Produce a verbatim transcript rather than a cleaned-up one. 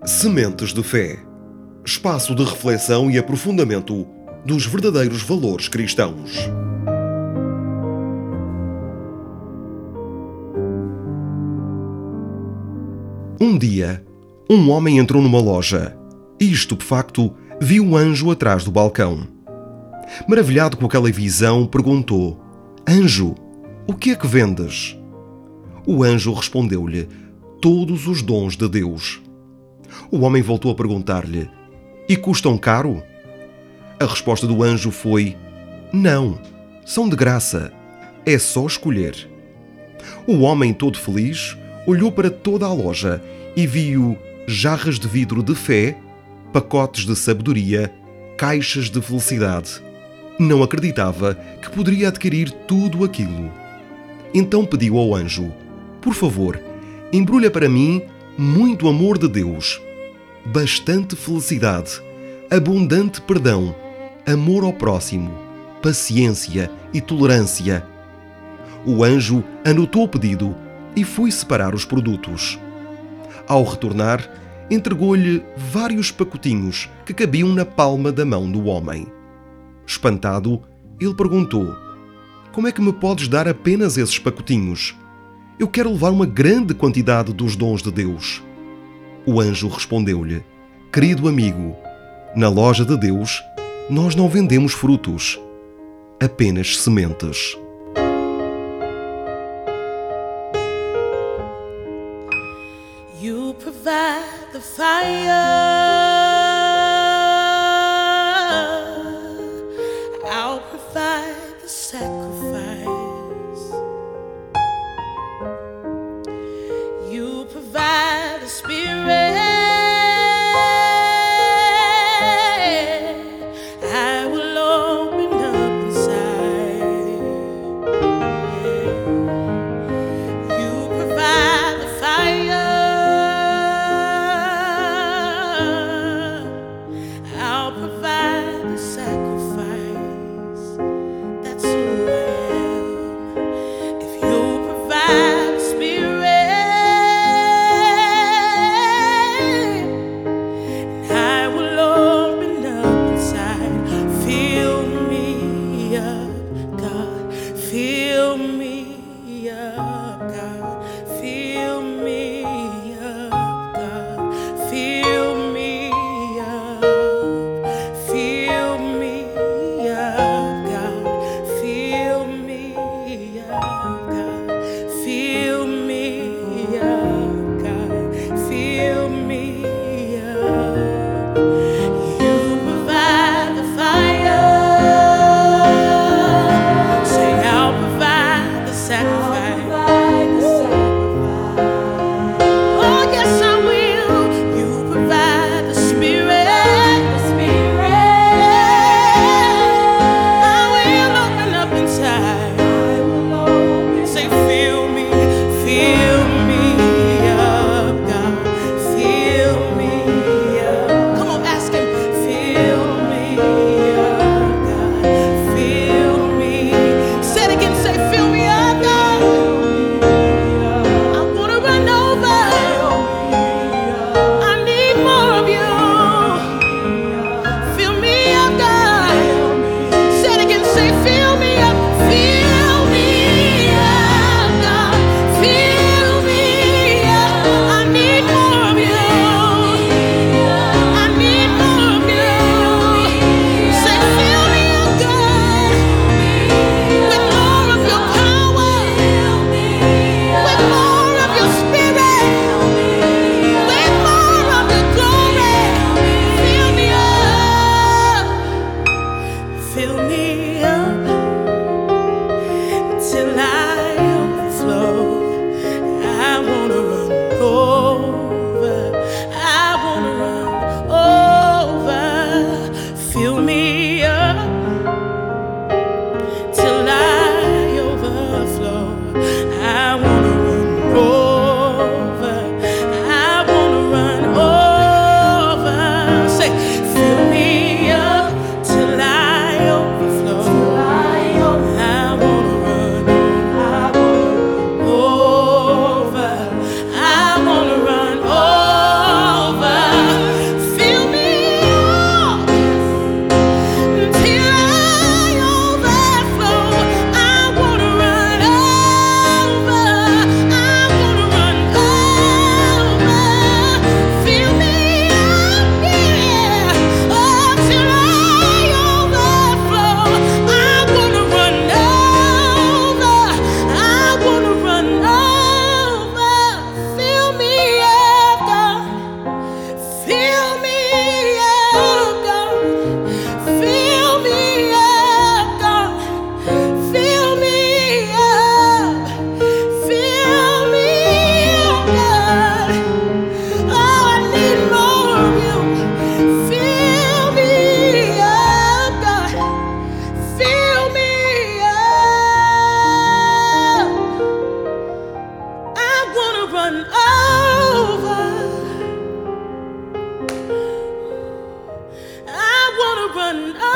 Sementes de Fé. Espaço de reflexão e aprofundamento dos verdadeiros valores cristãos. Um dia, um homem entrou numa loja e, estupefacto, viu um anjo atrás do balcão. Maravilhado com aquela visão, perguntou: "Anjo, o que é que vendes?" O anjo respondeu-lhe: "Todos os dons de Deus." O homem voltou a perguntar-lhe: "E custam caro?" A resposta do anjo foi: "Não, são de graça. É só escolher." O homem, todo feliz, olhou para toda a loja e viu jarras de vidro de fé, pacotes de sabedoria, caixas de felicidade. Não acreditava que poderia adquirir tudo aquilo. Então pediu ao anjo: "Por favor, embrulha para mim muito amor de Deus, bastante felicidade, abundante perdão, amor ao próximo, paciência e tolerância." O anjo anotou o pedido e foi separar os produtos. Ao retornar, entregou-lhe vários pacotinhos que cabiam na palma da mão do homem. Espantado, ele perguntou: "Como é que me podes dar apenas esses pacotinhos? Eu quero levar uma grande quantidade dos dons de Deus." O anjo respondeu-lhe: "Querido amigo, na loja de Deus nós não vendemos frutos, apenas sementes." You provide the fire, I'll provide the sacrifice. You provide the spirit, I will open up inside. You provide the fire, run over. I wanna run over.